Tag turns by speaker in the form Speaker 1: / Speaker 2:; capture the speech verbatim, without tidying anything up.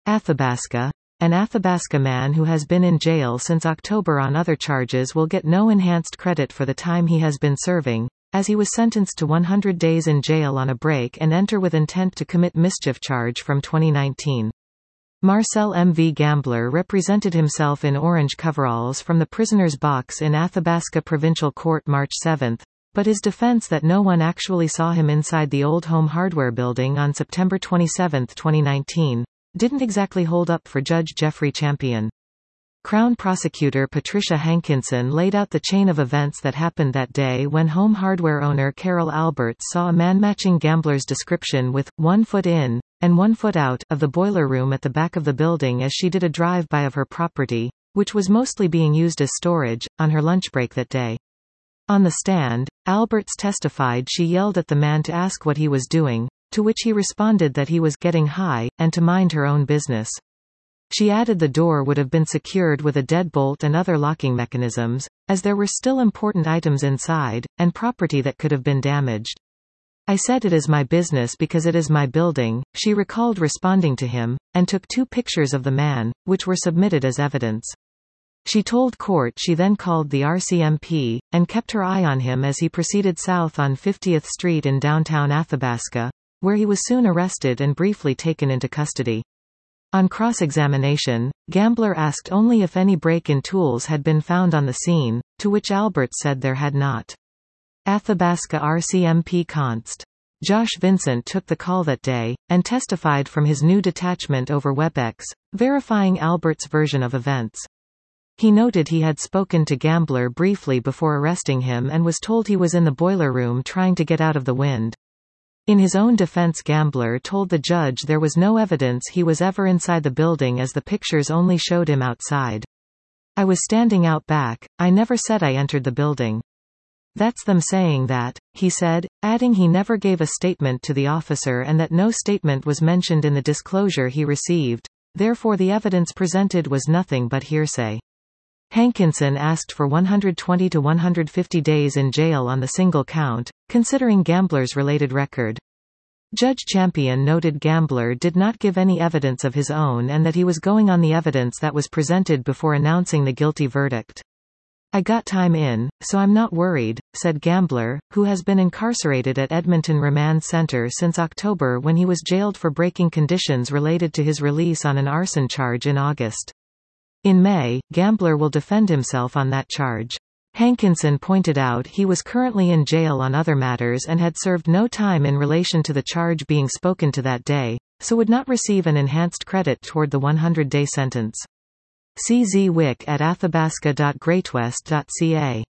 Speaker 1: Athabasca. An Athabasca man who has been in jail since October on other charges will get no enhanced credit for the time he has been serving, as he was sentenced to one hundred days in jail on a break and enter with intent to commit mischief charge from twenty nineteen. Marcel M V Gambler represented himself in orange coveralls from the prisoner's box in Athabasca Provincial Court March seventh, but his defense that no one actually saw him inside the old Home Hardware building on September twenty-seventh, twenty nineteen, didn't exactly hold up for Judge Jeffrey Champion. Crown Prosecutor Patricia Hankinson laid out the chain of events that happened that day when Home Hardware owner Carol Alberts saw a man matching Gambler's description with one foot in and one foot out of the boiler room at the back of the building as she did a drive-by of her property, which was mostly being used as storage, on her lunch break that day. On the stand, Alberts testified she yelled at the man to ask what he was doing, to which he responded that he was getting high, and to mind her own business. She added the door would have been secured with a deadbolt and other locking mechanisms, as there were still important items inside, and property that could have been damaged. I said it is my business because it is my building, she recalled responding to him, and took two pictures of the man, which were submitted as evidence. She told court she then called the R C M P, and kept her eye on him as he proceeded south on fiftieth Street in downtown Athabasca, where he was soon arrested and briefly taken into custody. On cross-examination, Gambler asked only if any break-in tools had been found on the scene, to which Alberts said there had not. Athabasca R C M P Const. Josh Vincent took the call that day, and testified from his new detachment over WebEx, verifying Alberts' version of events. He noted he had spoken to Gambler briefly before arresting him and was told he was in the boiler room trying to get out of the wind. In his own defense, Gambler told the judge there was no evidence he was ever inside the building as the pictures only showed him outside. I was standing out back, I never said I entered the building. That's them saying that, he said, adding he never gave a statement to the officer and that no statement was mentioned in the disclosure he received, therefore the evidence presented was nothing but hearsay. Hankinson asked for one hundred twenty to one hundred fifty days in jail on the single count, considering Gambler's related record. Judge Champion noted Gambler did not give any evidence of his own and that he was going on the evidence that was presented before announcing the guilty verdict. I got time in, so I'm not worried, said Gambler, who has been incarcerated at Edmonton Remand Center since October when he was jailed for breaking conditions related to his release on an arson charge in August. In May, Gambler will defend himself on that charge. Hankinson pointed out he was currently in jail on other matters and had served no time in relation to the charge being spoken to that day, so would not receive an enhanced credit toward the one hundred day sentence. C Z Wick at athabasca dot greatwest dot c a